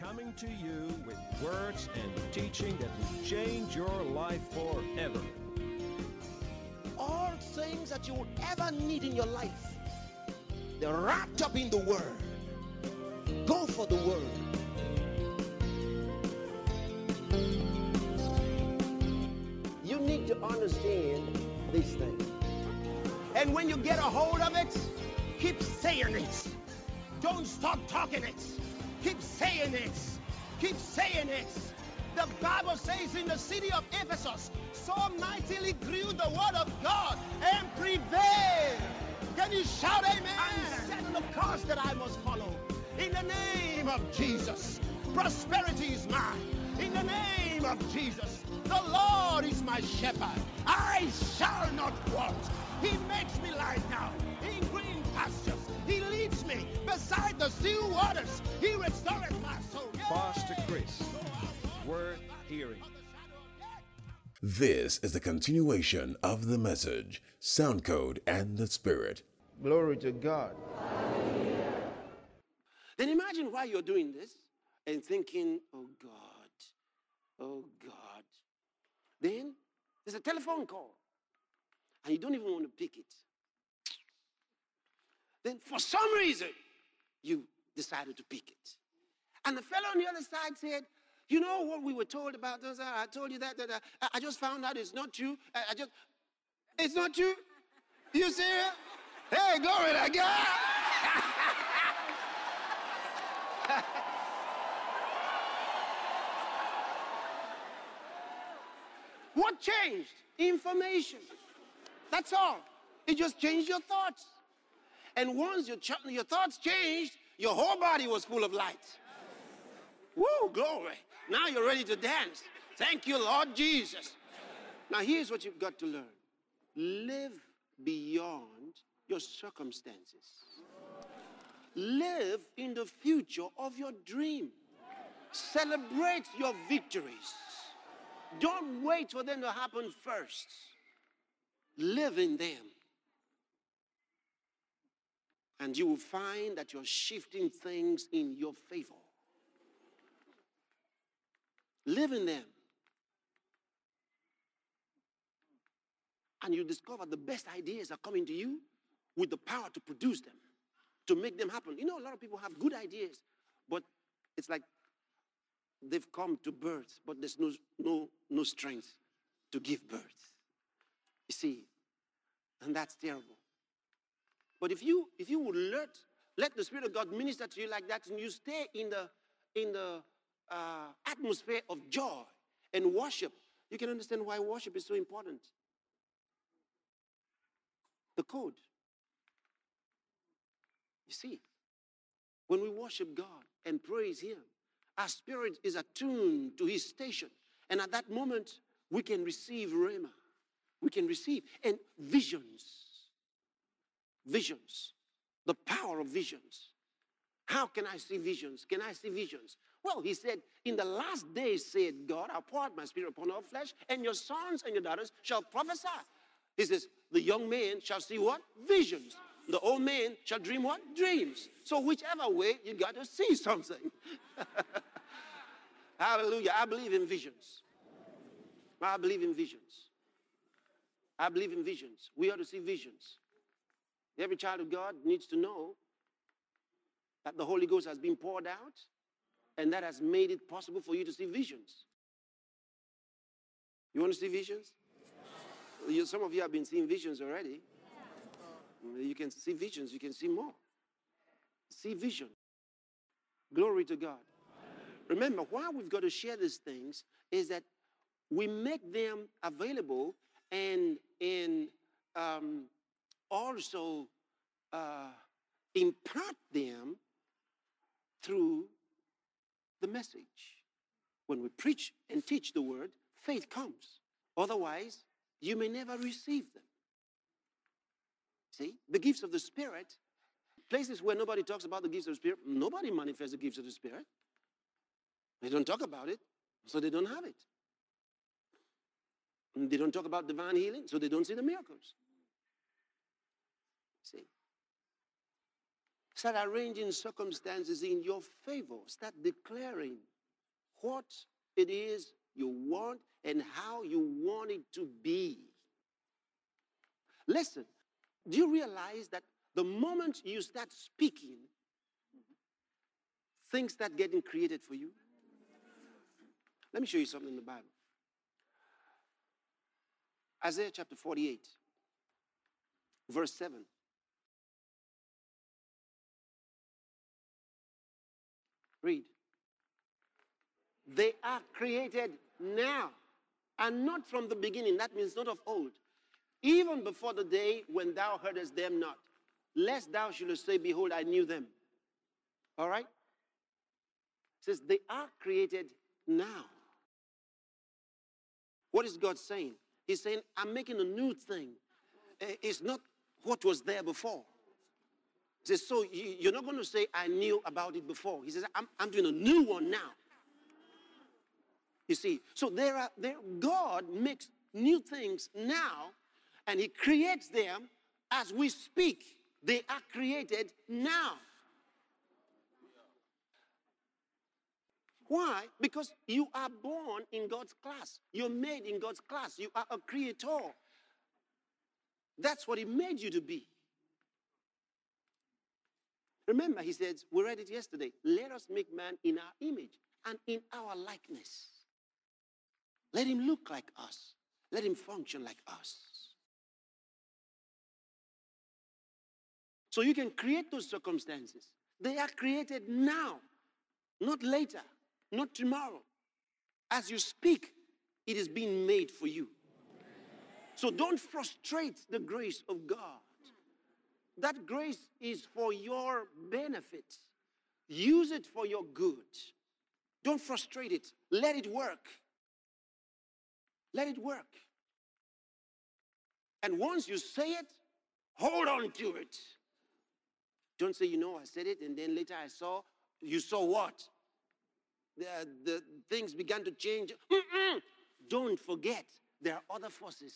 coming to you with words and teaching that will change your life forever. All things that you would ever need in your life, they're wrapped up in the Word. Go for the Word. You need to understand these things. And when you get a hold of it, keep saying it. Don't stop talking it. Keep saying it. Keep saying it. The Bible says in the city of Ephesus, so mightily grew the word of God and prevailed. Can you shout amen? I'm setting the course that I must follow. In the name of Jesus, prosperity is mine. In the name of Jesus, the Lord is my shepherd. I shall not want. He makes me lie down in green pastures. He leads me beside the still waters. He restoreth my soul. Pastor Chris, worth hearing. This is the continuation of the message, Sound Code and the Spirit. Glory to God. Then imagine why you're doing this and thinking, oh God, oh God. Then there's a telephone call and you don't even want to pick it. Then for some reason, you decided to pick it. And the fellow on the other side said, you know what we were told about this? I told you that I just found out it's not true. It's not true? You serious? Hey, glory to God. What changed? Information. That's all. It just changed your thoughts. And once your thoughts changed, your whole body was full of light. Woo, glory. Now you're ready to dance. Thank you, Lord Jesus. Now here's what you've got to learn. Live beyond your circumstances. Live in the future of your dream. Celebrate your victories. Don't wait for them to happen first. Live in them. And you will find that you're shifting things in your favor. Live in them. And you discover the best ideas are coming to you with the power to produce them, to make them happen. You know, a lot of people have good ideas, but it's like they've come to birth, but there's no strength to give birth. You see, and that's terrible. But if you would let the Spirit of God minister to you like that, and you stay in the atmosphere of joy and worship, you can understand why worship is so important. The code. You see, when we worship God and praise Him, our spirit is attuned to His station. And at that moment, we can receive Rhema. We can receive. And visions. Visions. The power of visions. How can I see visions? Can I see visions? Well, He said, in the last days, said God, I'll pour out my Spirit upon all flesh, and your sons and your daughters shall prophesy. He says, the young man shall see what? Visions. The old man shall dream what? Dreams. So whichever way, you got to see something. Hallelujah. I believe in visions. I believe in visions. I believe in visions. We ought to see visions. Every child of God needs to know that the Holy Ghost has been poured out, and that has made it possible for you to see visions. You want to see visions? Some of you have been seeing visions already. You can see visions. You can see more. See vision. Glory to God. Remember, why we've got to share these things is that we make them available and also impart them through the message. When we preach and teach the word, faith comes. Otherwise, you may never receive them. See, the gifts of the Spirit, places where nobody talks about the gifts of the Spirit, nobody manifests the gifts of the Spirit. They don't talk about it, so they don't have it. And they don't talk about divine healing, so they don't see the miracles. See? Start arranging circumstances in your favor. Start declaring what it is you want and how you want it to be. Listen, do you realize that the moment you start speaking, things start getting created for you? Let me show you something in the Bible. Isaiah chapter 48, verse 7. Read. They are created now and not from the beginning. That means not of old. Even before the day when thou heardest them not, lest thou shouldest say, behold, I knew them. All right? It says they are created now. What is God saying? He's saying, I'm making a new thing. It's not what was there before. He says, so you're not going to say, I knew about it before. He says, I'm doing a new one now. You see, so God makes new things now, and he creates them as we speak. They are created now. Why? Because you are born in God's class. You're made in God's class. You are a creator. That's what he made you to be. Remember, he said, we read it yesterday, let us make man in our image and in our likeness. Let him look like us. Let him function like us. So you can create those circumstances. They are created now, not later, not tomorrow. As you speak, it is being made for you. So don't frustrate the grace of God. That grace is for your benefit. Use it for your good. Don't frustrate it. Let it work. Let it work. And once you say it, hold on to it. Don't say, I said it, and then later I saw. You saw what? The things began to change. Don't forget, there are other forces.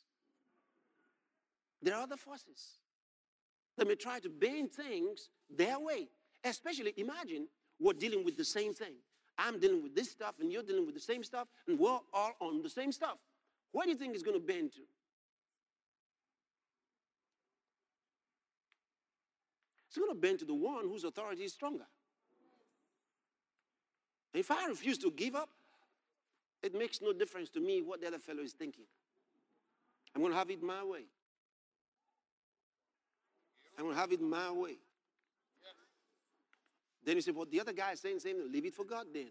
There are other forces. They may try to bend things their way. Especially, imagine we're dealing with the same thing. I'm dealing with this stuff, and you're dealing with the same stuff, and we're all on the same stuff. Where do you think it's going to bend to? It's going to bend to the one whose authority is stronger. If I refuse to give up, it makes no difference to me what the other fellow is thinking. I'm going to have it my way. I'm going to have it my way. Then you say, well, the other guy is saying, leave it for God then.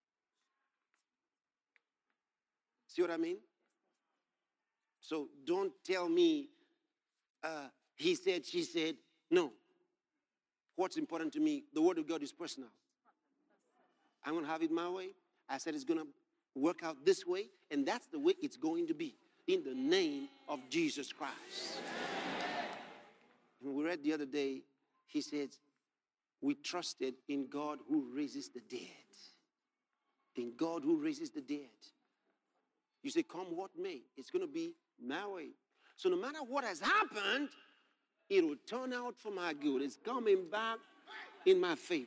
See what I mean? So don't tell me, he said, she said. No. What's important to me, the word of God is personal. I'm going to have it my way. I said it's going to work out this way, and that's the way it's going to be. In the name of Jesus Christ. And we read the other day, he said, we trusted in God who raises the dead. In God who raises the dead. You say, come what may, it's going to be my way. So no matter what has happened, it will turn out for my good. It's coming back in my favor.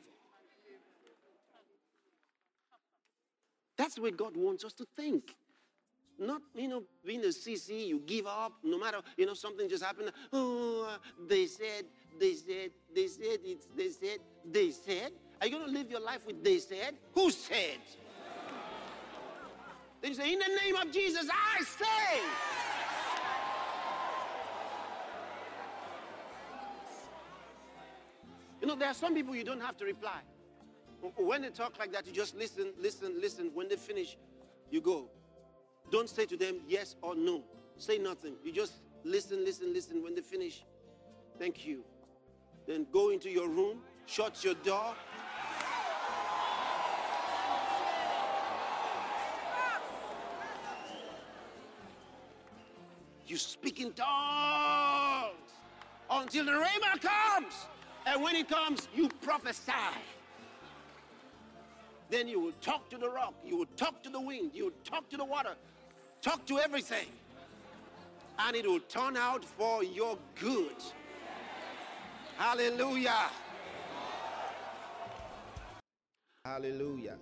That's the way God wants us to think. Not, being a CC, you give up, no matter, something just happened. Oh, they said. Are you going to live your life with they said? Who said? Then you say, in the name of Jesus, I say. There are some people you don't have to reply. When they talk like that, you just listen. When they finish, you go. Don't say to them yes or no. Say nothing. You just listen. When they finish, thank you. Then go into your room, shut your door. You speak in tongues until the rhema comes. And when it comes, you prophesy. Then you will talk to the rock. You will talk to the wind. You will talk to the water. Talk to everything. And it will turn out for your good. Hallelujah. Hallelujah.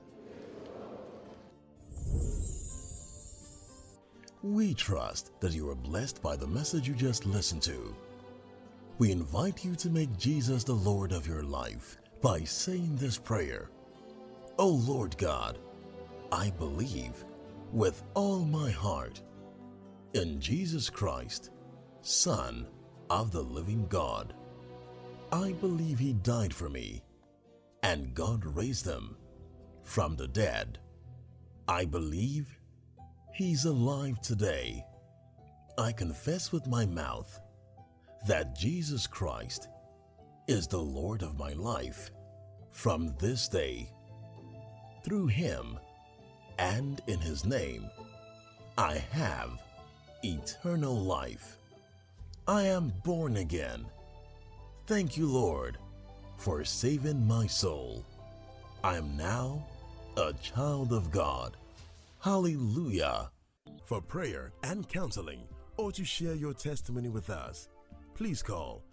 We trust that you are blessed by the message you just listened to. We invite you to make Jesus the Lord of your life by saying this prayer. O Lord God, I believe with all my heart in Jesus Christ, Son of the living God. I believe He died for me, and God raised Him from the dead. I believe He's alive today. I confess with my mouth that Jesus Christ is the Lord of my life from this day. Through Him and in His name, I have eternal life. I am born again. Thank you, Lord, for saving my soul. I am now a child of God. Hallelujah. For prayer and counseling, or to share your testimony with us, please call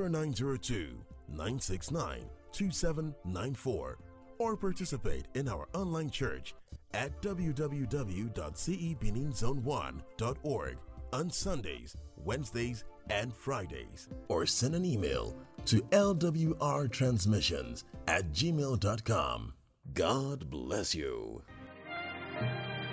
0902-969-2794 or participate in our online church at www.cebeninzone1.org on Sundays, Wednesdays, and Fridays. Or send an email to lwrtransmissions@gmail.com. God bless you.